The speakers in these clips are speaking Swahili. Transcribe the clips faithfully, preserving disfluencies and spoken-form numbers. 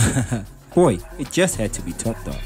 Boy, it just had to be topped off.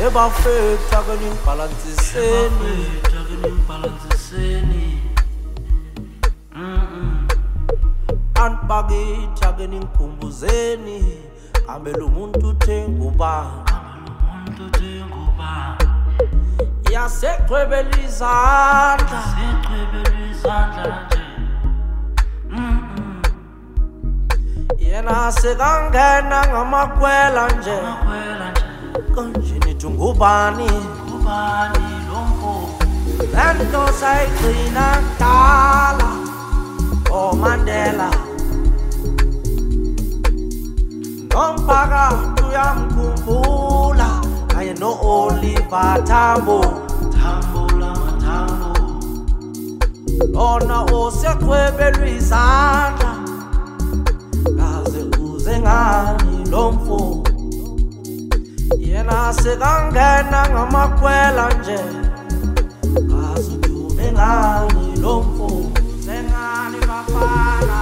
ebafethu akenibhalansiseni antibakithi akeningikhumbuzeni kamele umuntu uthenga ubani yasechwebela izandla yena sekangena ngamakwela nje kanje nithi ngubani lento sayigcina kudala oMandela nomphakathi uyamkhumbula kanye no-Oliver Tambo lona osechwebelwa izandla kaze uze ngani lo mfo yena sekangena ngamakwela nje kaze udume ngani lo mfo sengani bafana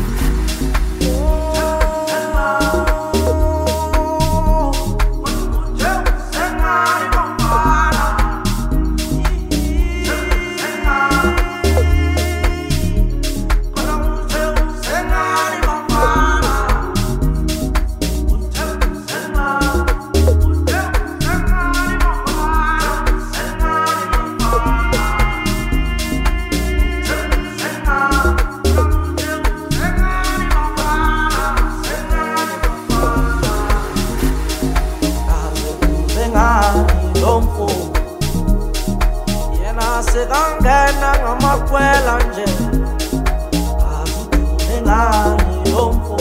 sekangena ngamakwela nje azudume ngani lo mfo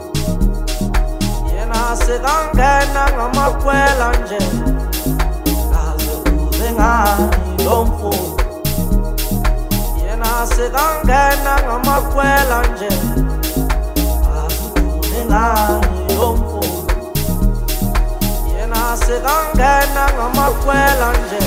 yena sekangena ngamakwela nje azudume ngani lo mfo yena sekangena ngamakwela nje azudume ngani lo mfo yena sekangena ngamakwela nje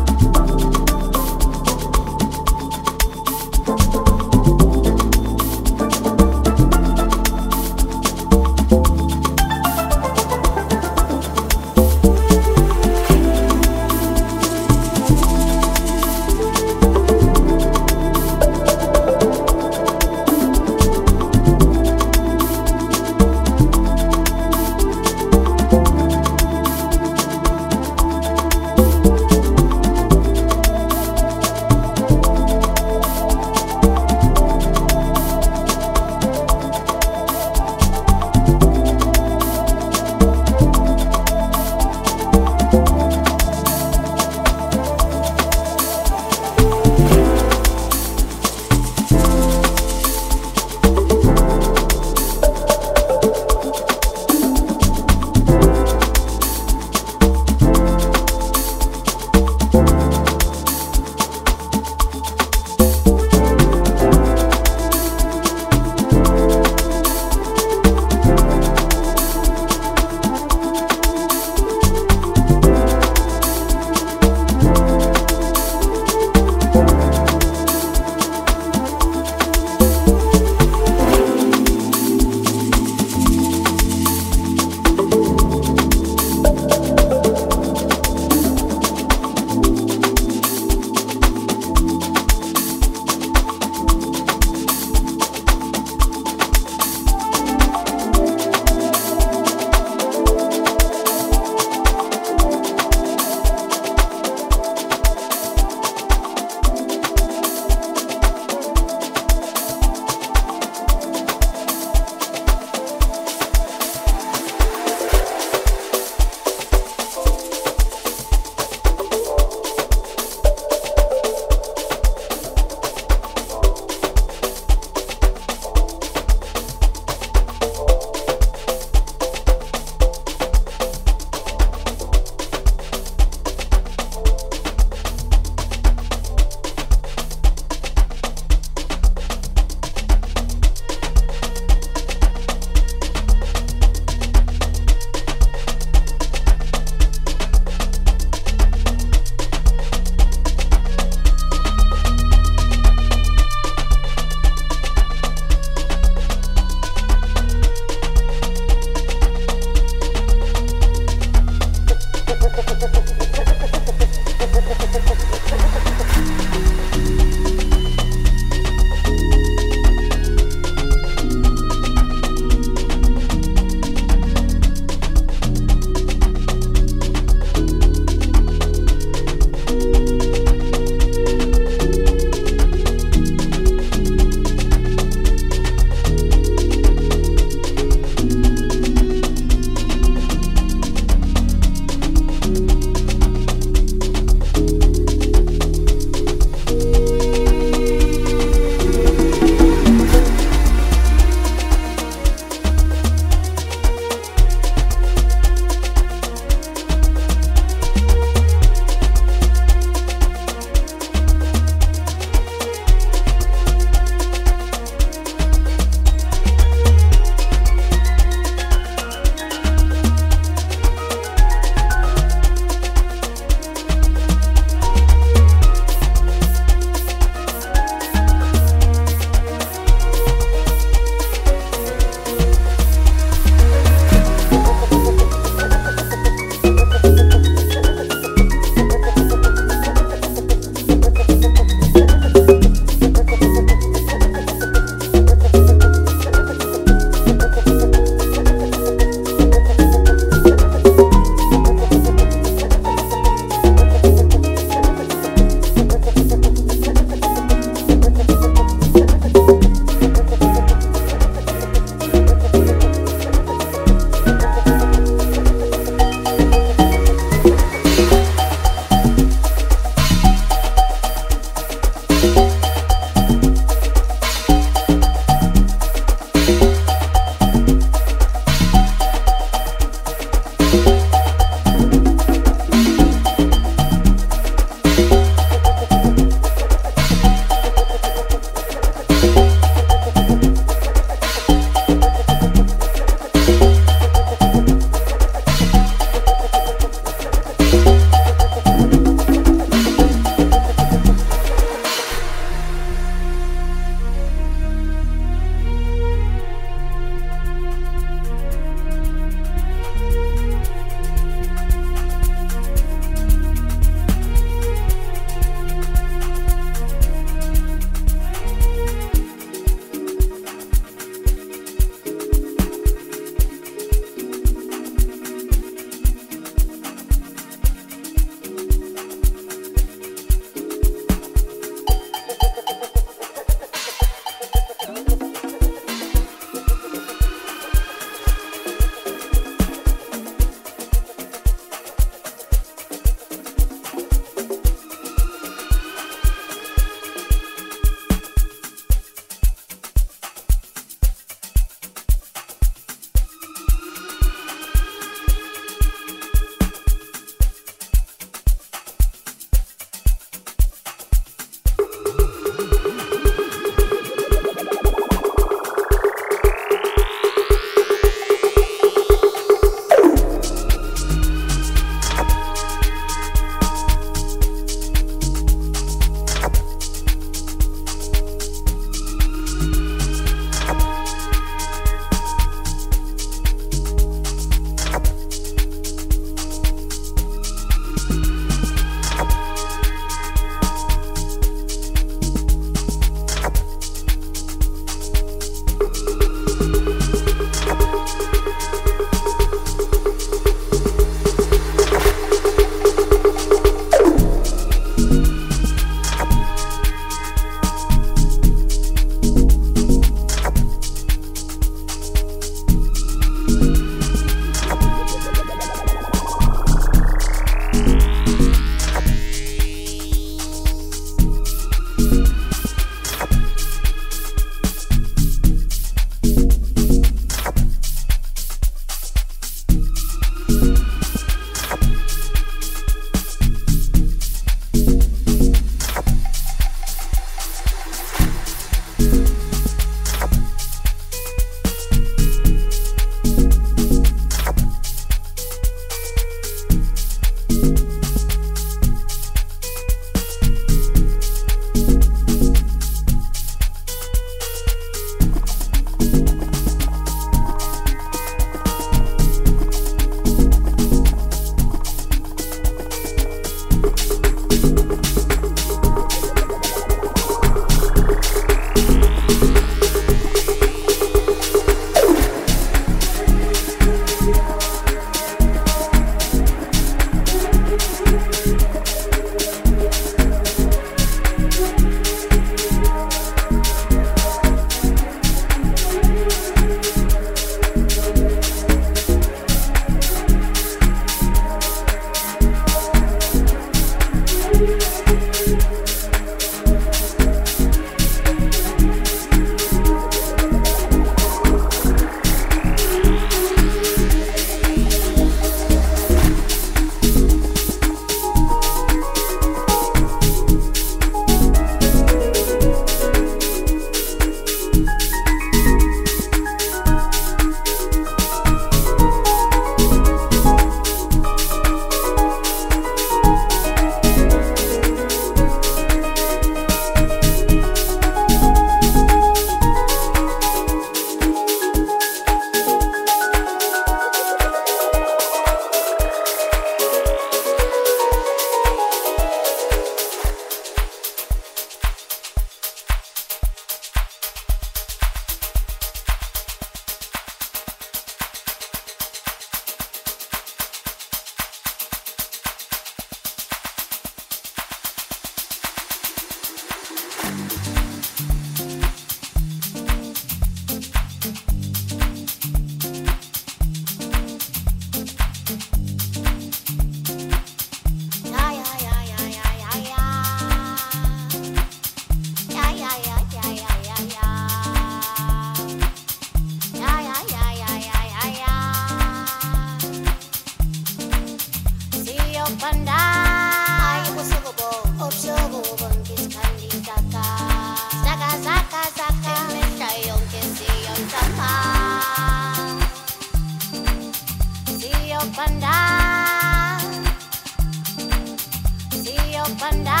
Siyobanda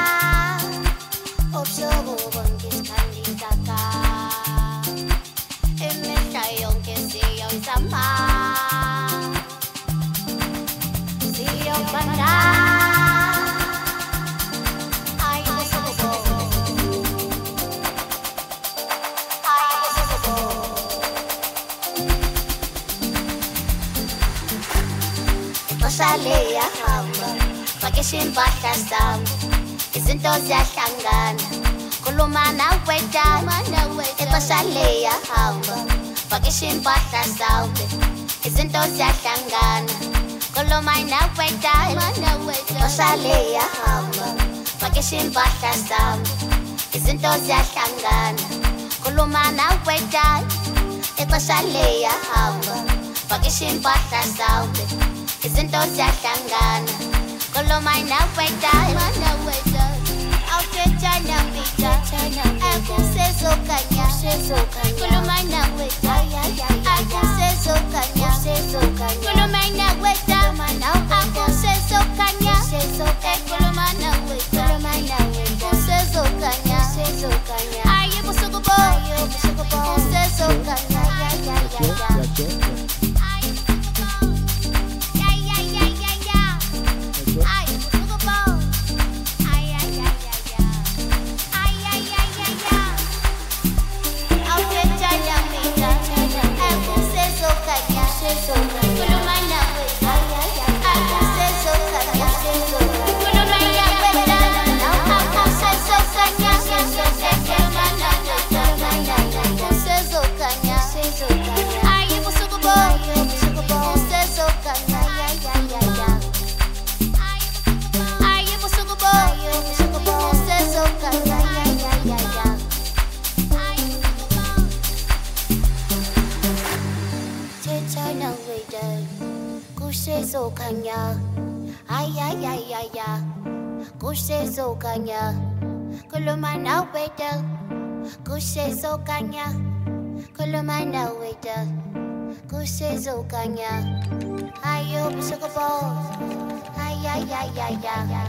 ubusuku bonke isikhandikaka imihla yonke siyoyizama Siyobanda Sale yahamba Fakisha impahla zami Izinto ziyahlangana Khuluma nawe dala Ixesha liyahamba Fakisha impahla zami Izinto ziyahlangana Khuluma nawe dala Ixesha liyahamba Fakisha impahla zami Izinto ziyahlangana Khuluma nawe dala Ixesha liyahamba Fakisha impahla zami Izinto ziyahlangana Khuluma nawe dala Awuthethana mbita Akusezokanya Khuluma nawe dala Akusezokanya Khuluma nawe dala Akusezokanya Khuluma nawe dala Akusezokanya Aye busuku bo Akusezokanya Kusezokanya ay ay ay ay ay Kusezokanya Khuluma nawe dala Kusezokanya Khuluma nawe dala Kusezokanya ayo busuku bo ay ay ay ay ay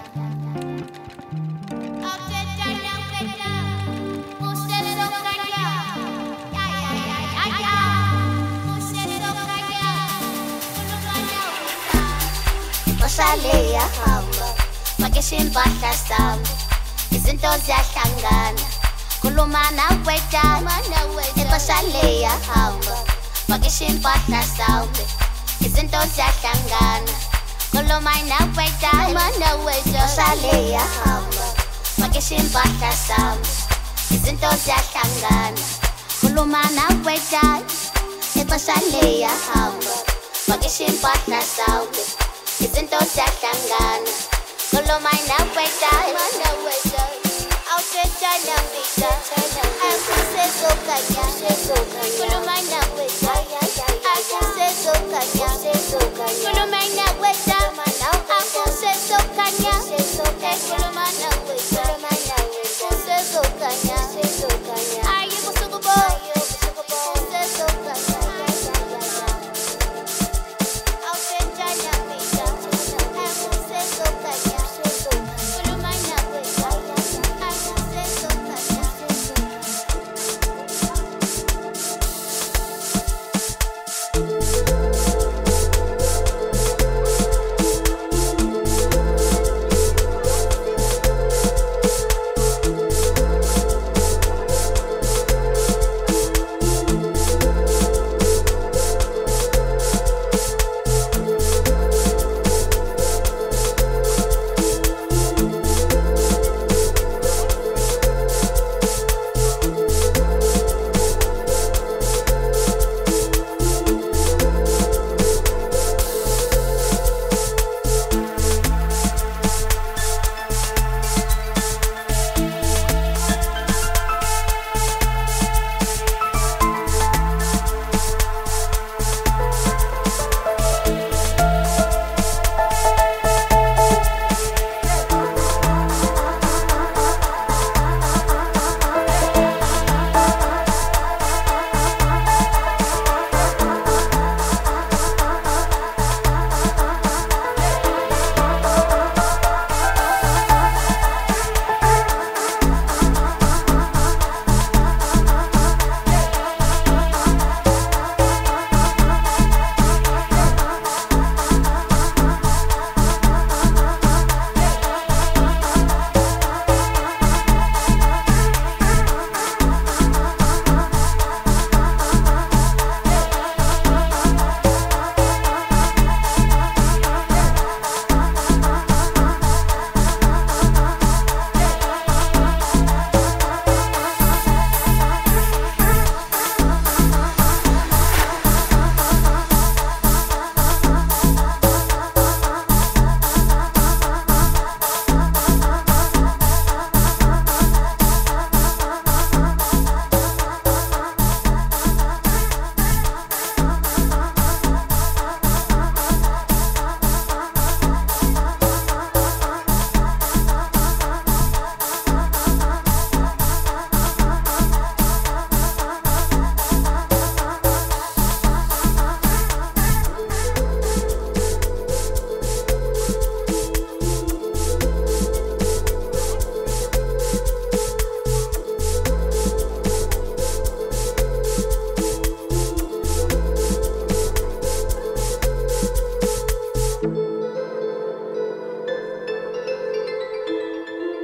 Sale yahamba Fakisha impahla zami Izinto ziyahlangana Khuluma nawe dala Ixesha liyahamba Fakisha impahla zami Izinto ziyahlangana Khuluma nawe dala Ixesha liyahamba Fakisha impahla zami Izinto ziyahlangana Khuluma nawe dala Ixesha liyahamba Fakisha impahla zami Izinto ziyahlangana Khuluma nawe dala Awuthethana mbita Akusezokanya Khuluma nawe dala Akusezokanya Khuluma nawe dala Akusezokanya Khuluma nawe dala Akusezokanya Aye busuku bo Akusezokanya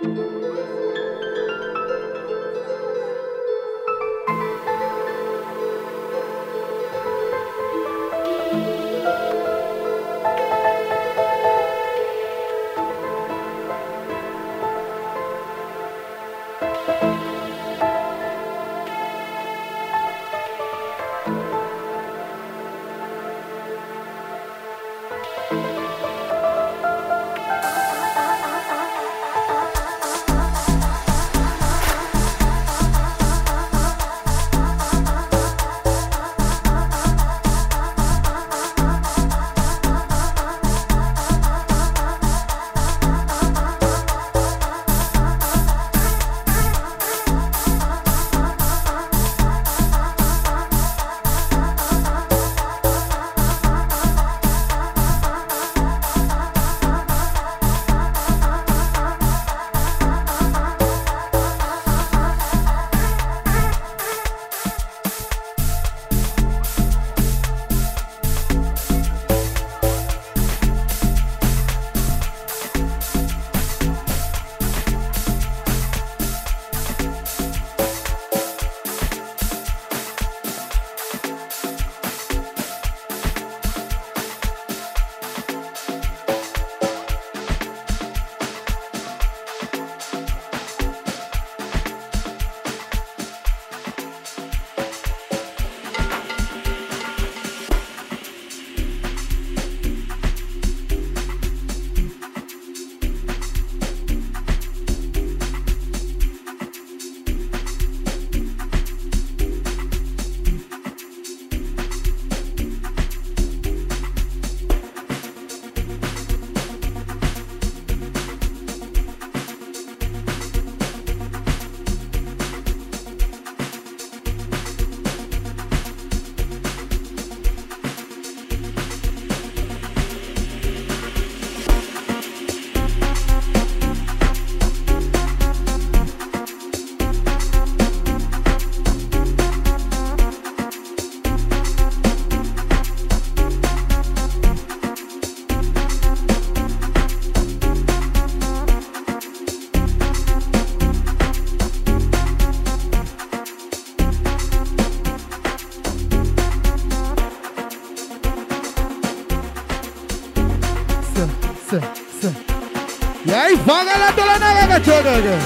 Yay, vaga la dola na ga choda.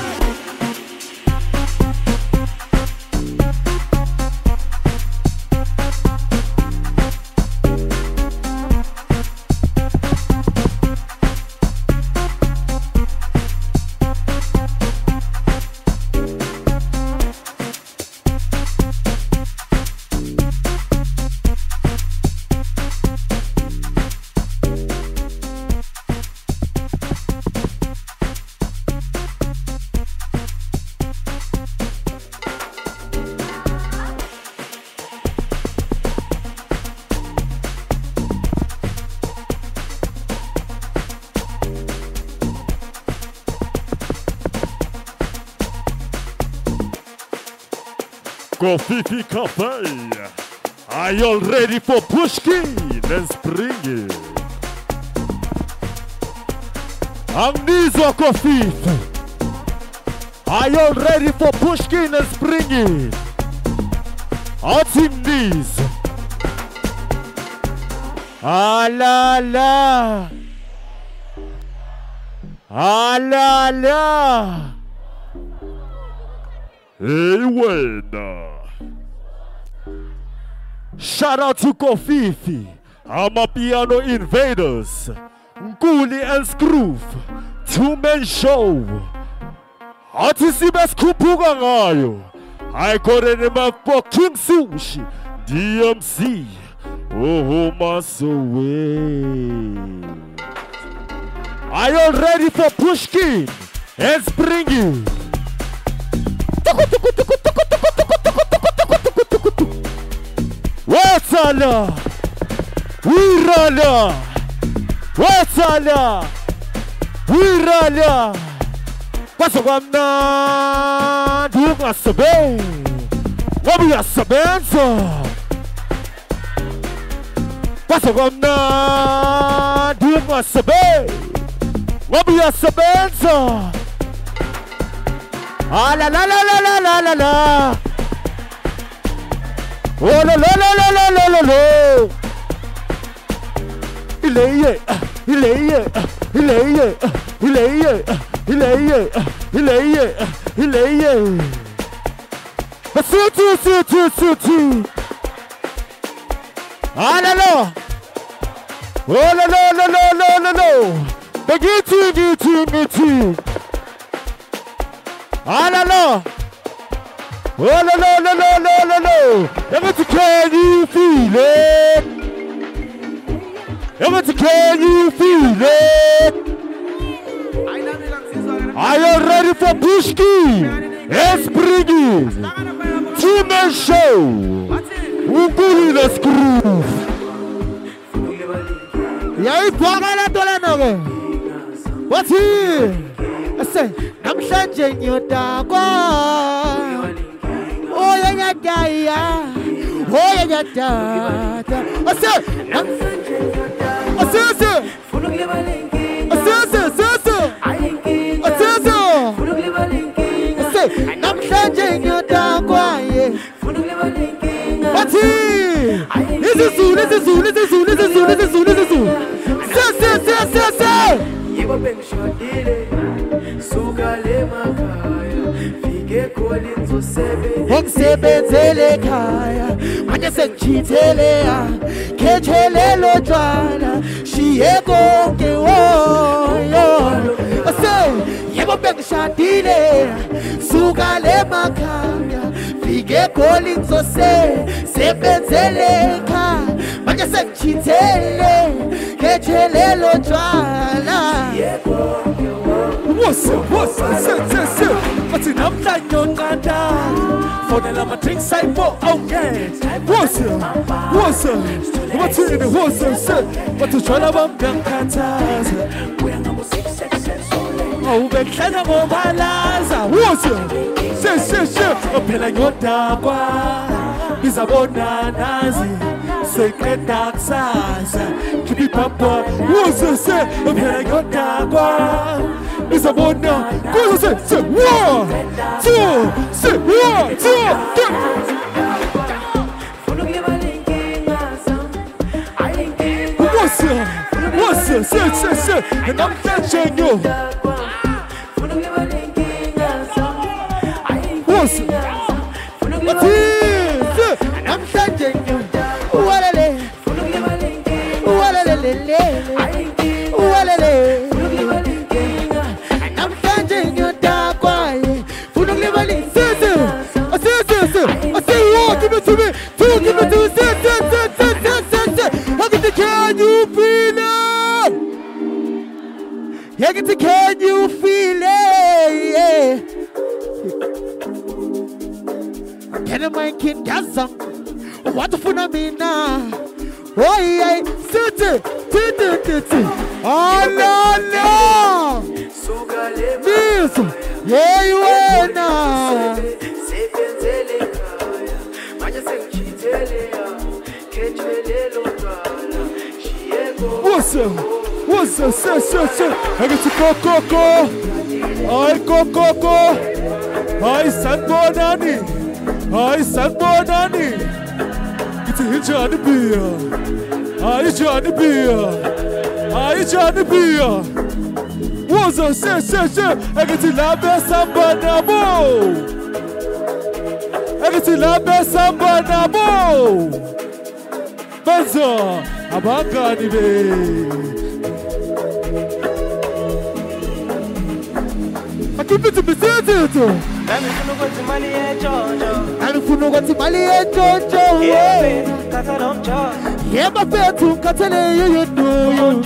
Kofifi Cafe. Are you all ready for Pushkin and Springy? Amnizwa Kofifi. Are you all ready for Pushkin and Springy? Atim knees. Ah la la. Ah la la. Hey, winner. Shout out to Kofifi, Amapiano Invaders, Nguli and Scroof, two-man show. Atisibes kupuga ngayo. I got it for King Sushi, D M C, oh Masowe. Are you ready for Pushkin and Springy? What'ala? Wirala? What'ala? Wirala? Pasogana? Dunga sabe? Wabi asabenza? Pasogana? Dunga sabe? Wabi asabenza? Ah la la la la la la la la. Oh la la la la la la la la. Ileye, ileye, ileye, ileye, ileye, ileye, ileye. Sutu, sutu, sutu. Ah la la. Oh la la la la la la la. Begiti, giti, giti. Ah la la. Oh la la la la la la la. Everything, can you feel it? Everything, can you feel it? Are you ready for Bushki? Esprigi. Two-man show. Ukuli the screw. Yai Pagala Dolanoge. What's here? I say, I'm changing your dog. Oh, yeah, yeah, yeah, yeah. Oh, yeah, yeah, yeah. I say, I'm changing your dog. I say, I say, I say, I say, I say, I'm changing your dog. What's here? This is Zoo, this is Zoo, this is Zoo, this is Zoo, this is Zoo, this is Zoo. Say, say, say, say, say. Okusebenzele ekhaya manje sengijithele ya khethelelo jwana shiye konke woyo ase yebo bengishadile suka le makhaya fike goli ngizose sebenzele ekhaya manje sengijithele khethelelo jwana what's up, what's up, sit, sit, sit. What's in up like your nanda? For the lama drink side for okay. What's up, what's up? What's in the what's up, sit? What's the trouble about young cantas? Oh, we can't have more balaza. What's up? Sit, sit, sit. Open like your dagua. Bizabona nazi. Secret dark size. Keep it up, what's up, sit? Open like your dagua. It's a one now. Go say, say, one, two, say, one, two, three. What's up? What's up? Say, say, say. And I'm touching you. What's up? What's it? And I'm touching you. What a lay. What a lay. What a lay. Give it to me, two, give it to me, sit, sit, sit, sit, sit, sit, sit. How can you feel it? How can you feel it? Can I make it gasm? What the fun of me now? Oh, yeah, sit, sit, sit, sit, sit. Oh, no, no. This, yeah, you are now. What's up? What's up? Say, say, say. I get to go, go, go. I go, go, go. I stand for Danny. I stand for Danny. Get a hitch on the beer. I hitch on the beer. I hitch on the beer. What's up? Say, say, say. I get to love that somebody now. I get to love that somebody now. Benzo, abangani be. I keep it to be sensitive. I'm going to Mali and Jojo. I'm going to Mali and Jojo. Yeah, yeah, my fair to Catane, you do. You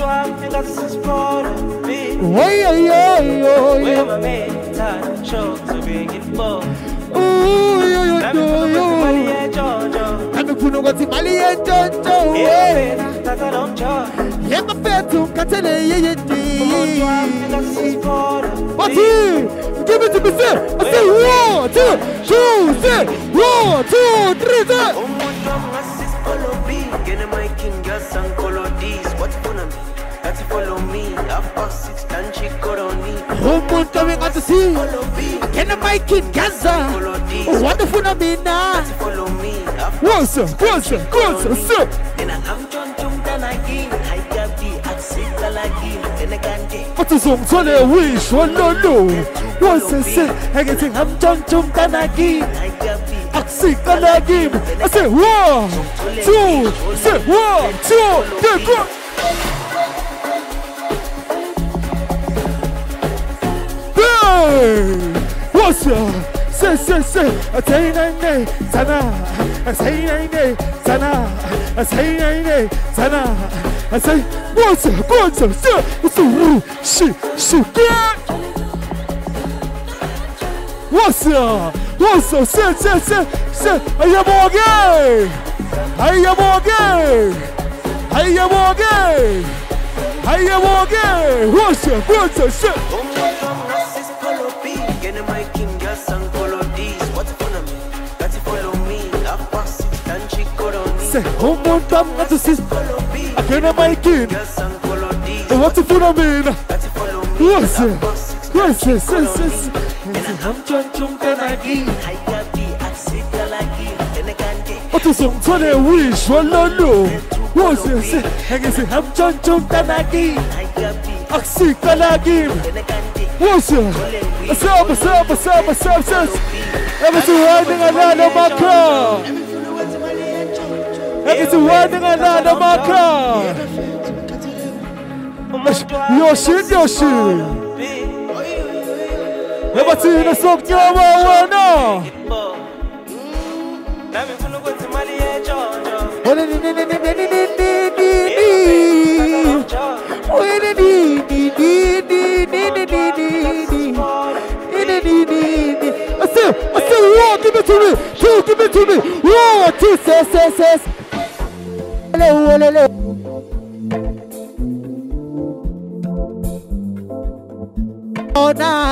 oh, yeah, yeah, yeah, yeah. My main time show to bring it for. Oh, you do. You. I'm going to Mali and Jojo. Yeah, my fair to Catane, you do. What's it? Give it to me, sir. I say one, two, two, sir. One, two, three, sir. Who put coming at the sea? Can I make it Gaza? Wonderful Namina. Follow me. What's up? What's up? What's up? What's up? What is on Tony Wish? One no no. What's a say? I get it. I'm John Jum Tanagi. Axi Kanagi. I say one, two, say one, two, then go. Hey! What's up? Say, say, say. I say, nay, nay, Sana. I say, nay, nay, Sana. I say, nay, nay, Sana. I say, what's up? What's up? Say, what's up? Shit, shit, get. What's up? What's up? Say, say, say, say. I am okay. I am okay. I am okay. I am okay. What's up? What's up? Say. Say, oh mon tam, that's a sis. I can't make it. What's the fun of me? What's it? What's it? What's it? I'm John Jum Tanagi. What is on Tony Wish? One no no. What's it? I can say, I'm John Jum Tanagi. Axi Kanagi. What's it? What's up? What's up? What's up? What's up? What's up? Everything riding another macro. Everything riding another macro. Your shit, your shit. Everything is up to your one now. I said, I said, whoa, give it to me. Two, give it to me. Whoa, two, says, says, says. Hello, hello. Oh, nah.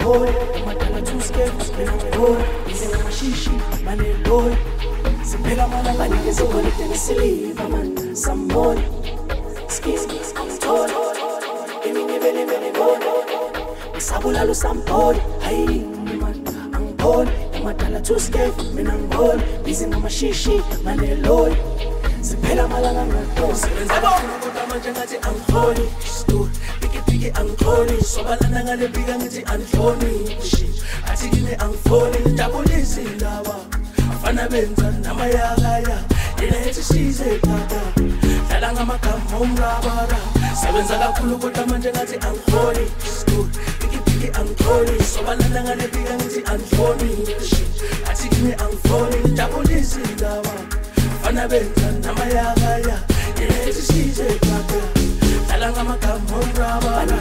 boy, madala too scared, mina boy, izenga mashishi, mane boy. Siphela malanga nikeze golide nesiliva man, some boy. Skis, I'm tall, eminye vele vele boy. Sabulalo some boy, hey man, I'm boy. Madala too scared, mina boy, izenga mashishi, mane boy. Siphela malanga ngato, sebenza kakhulu kodwa manje ngathi angihloni. Stool, piki piki angihloni, sobalana ngale bika ngithi angihloni. Shit, athi kine angifoni, ngijabulisa indaba. Afana benza namayakaya, yena ethi size tata. Dlala ngamagama omrabara, sebenza kakhulu kodwa manje ngathi angihloni. Stool, piki piki angihloni, sobalana ngale bika ngithi angihloni. Shit, athi kine angifoni, ngijabulisa indaba. Afana benza namayakaya, yena ethi size tata. Dlala ngamagama omrabara,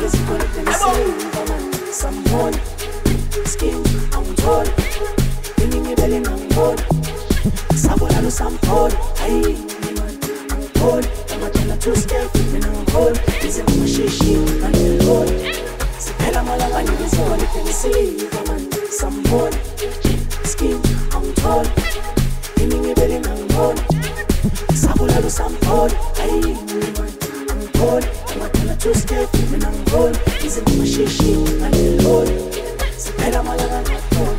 someone skin I'm tall, eminye belly I'm tall. Sabulalo some tall, hey man I'm tall. Amatala too scared, mina I'm tall. Izenga mashishi, mane tall. Siphela malanga nikeze golide nesiliva man, some tall skin I'm tall, eminye belly I'm tall. Sabulalo some tall, hey man I'm tall. Amatala too scared, mina I'm tall. Izenga mashishi, mane tall. Siphela malanga nikeze.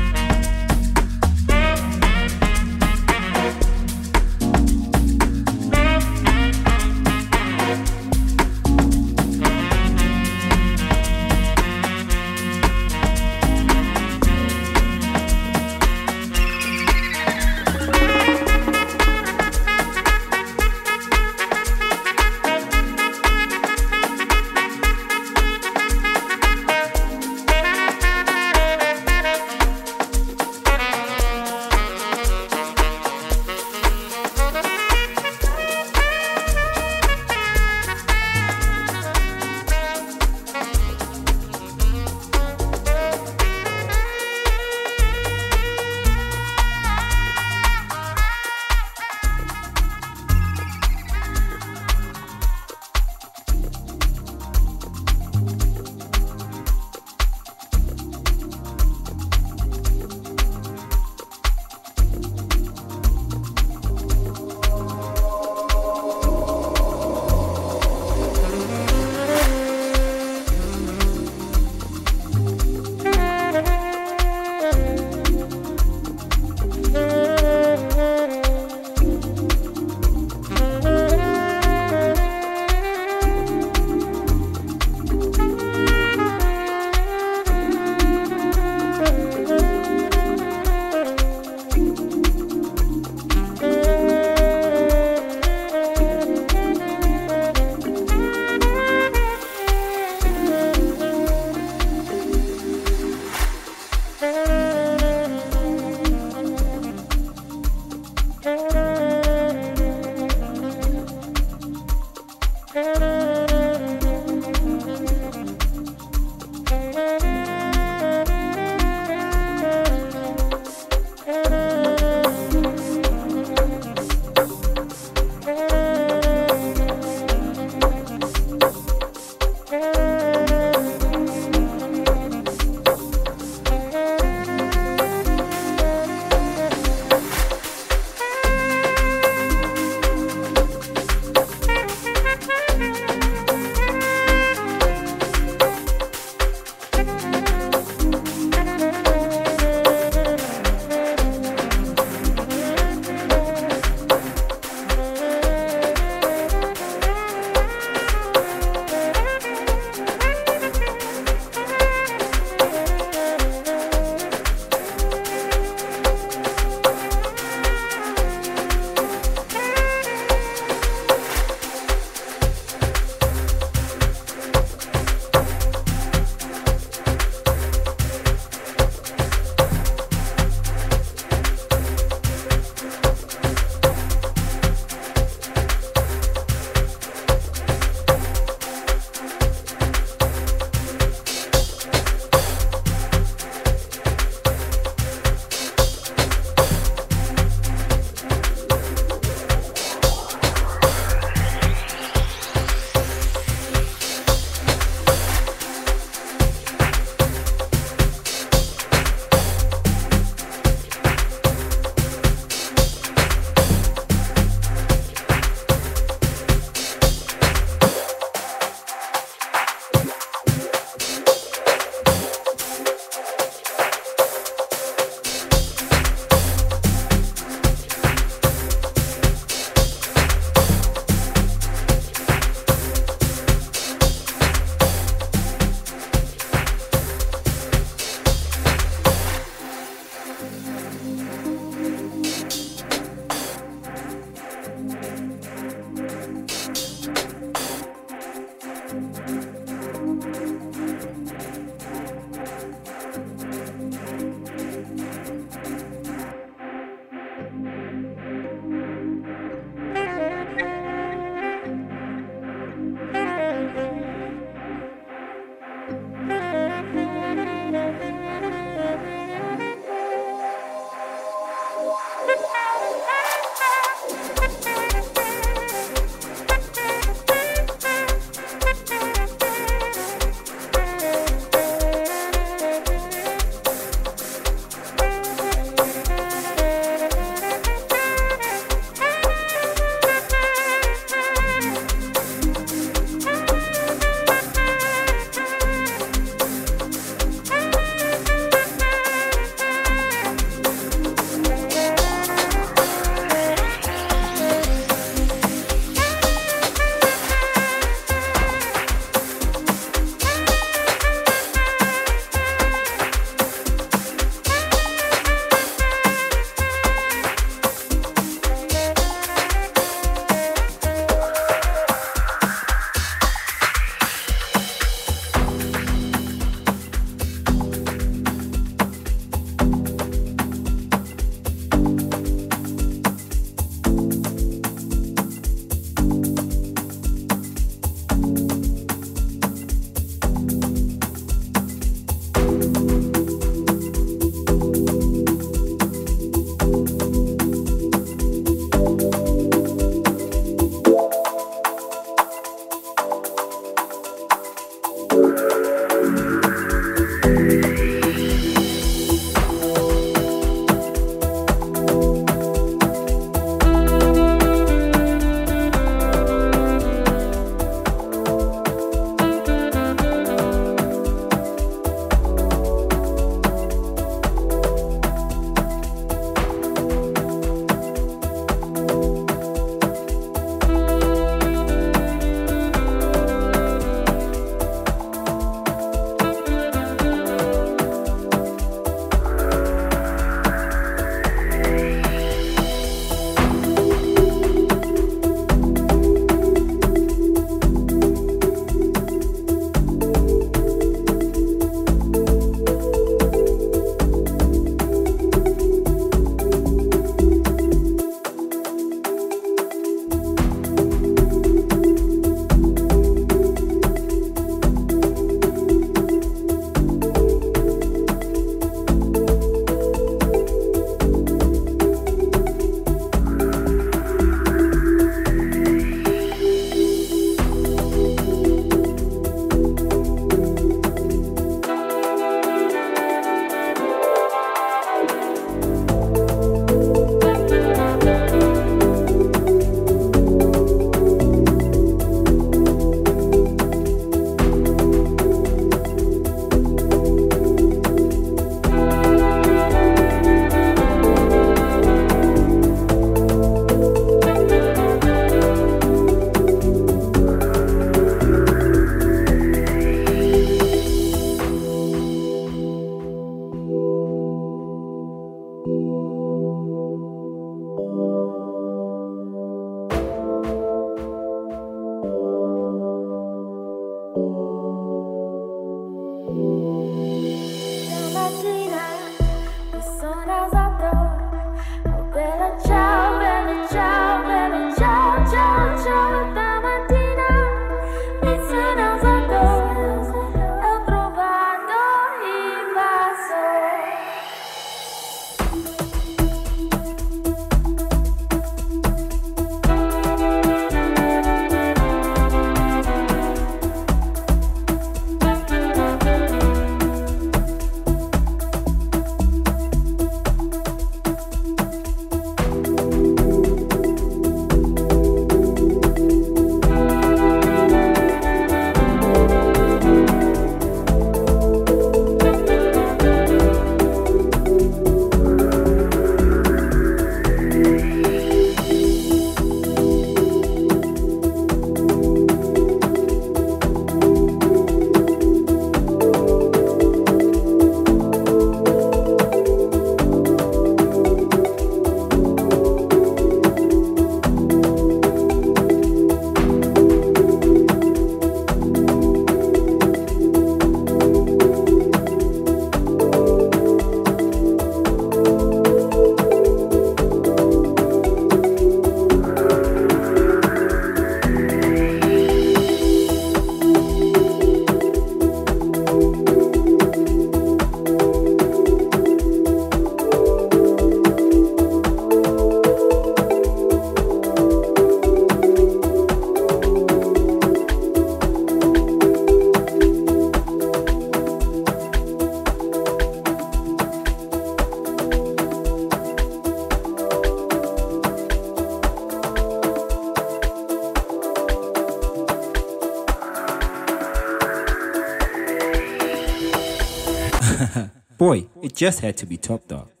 Boy, it just had to be Top Dog.